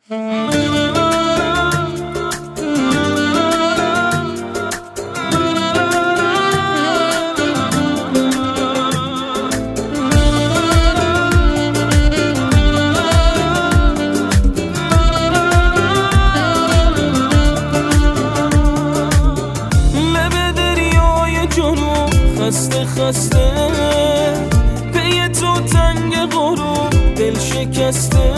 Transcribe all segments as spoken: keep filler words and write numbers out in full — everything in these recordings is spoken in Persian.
خسته خسته پی تو تنگ غروب دل شکسته،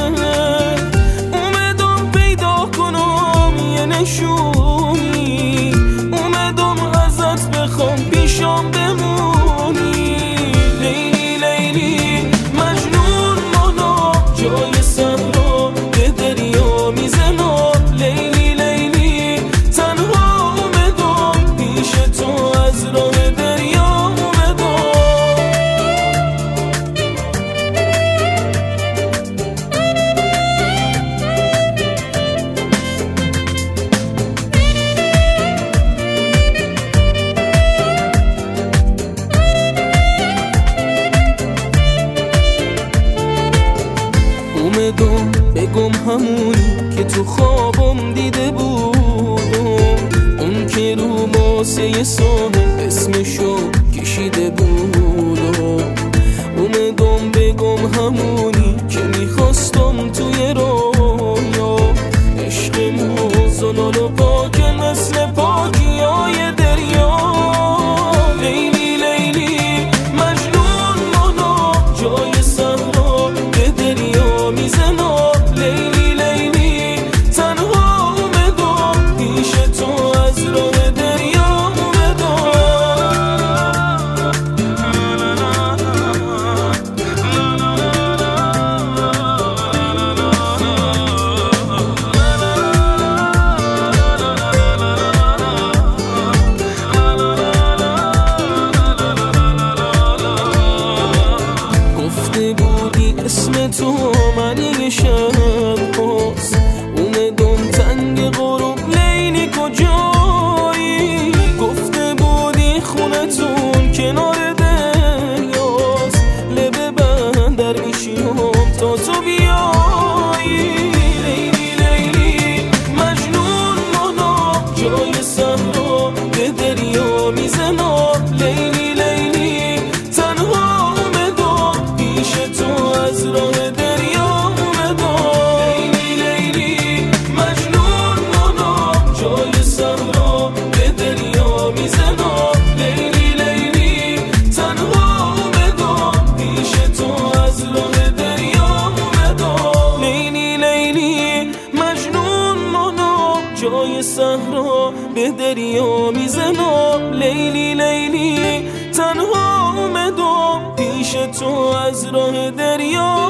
اومدم پیدا کنم یه نشونی، اومدم ازت بخوام پیشم بمونی. لیلی لیلی مجنون مانا جای صحرا به دریا میزنم. لیلی لیلی تنها اومدم پیش تو از راه اومدم بگم همونی که تو خوابم دیده بودم، اون که رو ماسه ساحل اسمشو کشیده بودم. اومدم بگم همونی که میخواستم توی رویا، عشقمون زلال و پاک مثل پاکی های دریا. لیلی لیلی مجنون مانا جای صحرا به دریا میزنم. لیلی لیلی تنها اومدم پیش تو از راه دریا اومدم. گفته بودی اسم تو من یه شب هست، اومدم تنگ غروب لیلی کجایی. گفته بودی خونتون کنار دریاست، لبه بندر میشیم تا تو بیایی. لیلی لیلی مجنون مانا جای صحرا به دریا میزنم. لیلی لیلی تنها اومدم پیش تو از راه دریا اومدم. لیلی لیلی مجنون مانا جای صحرا به دریا میزنم. لیلی لیلی تنها اومدم پیش تو از راه دریا اومدم. لیلی لیلی مجنون مانا جای صحرا به دریا میزنم. لیلی لیلی تنها اومدم پیش تو از راه دریا